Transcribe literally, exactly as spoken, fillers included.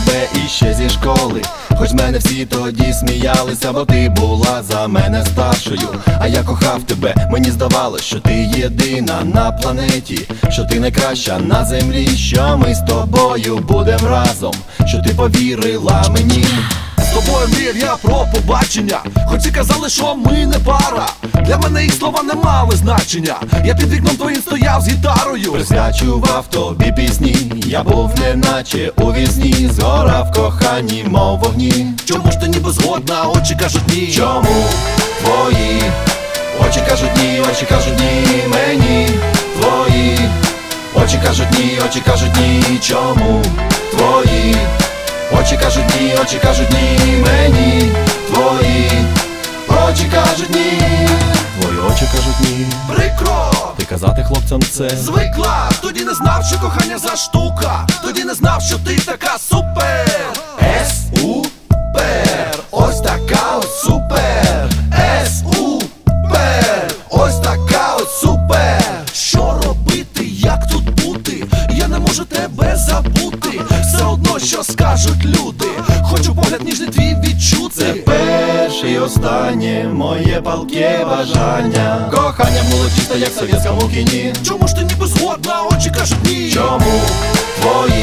тебе іще зі школи. Хоч з мене всі тоді сміялися, бо ти була за мене старшою. А я кохав тебе, мені здавалось, що ти єдина на планеті, що ти найкраща на землі, що ми з тобою будем разом, що ти повірила мені. З тобою мріяв я про побачення, хоч і казали, що ми не пара. Для мене їх слова не мали значення. Я під вікном твоїм стояв з гітарою, присвячував тобі пісні. Я був неначе у вісні, згорав в коханні, мов вогні. Чому ж ти ніби згодна, очі кажуть ні? Чому твої очі кажуть ні, очі кажуть ні мені? Твої очі кажуть ні, очі кажуть ні. Чому твої очі кажуть ні, очі кажуть ні мені? Твої очі кажуть ні. Твої очі кажуть ні. Прикро, ти казати хлопцям це звикла. Тоді не знав, що кохання за штука. Тоді не знав, що ти така супер. С-У-пер, ось така от супер. С-У-пер, ось така от супер. Що робити, як тут бути? Я не можу тебе забути. Все одно, що скажуть люди. Хочу погляд ніжний твій відчути. Це перше і останнє моє палке бажання. Кохання було чисто, як в совєтському кіні. Чому ж ти ніби згодна, очі кажуть ні? Чому твої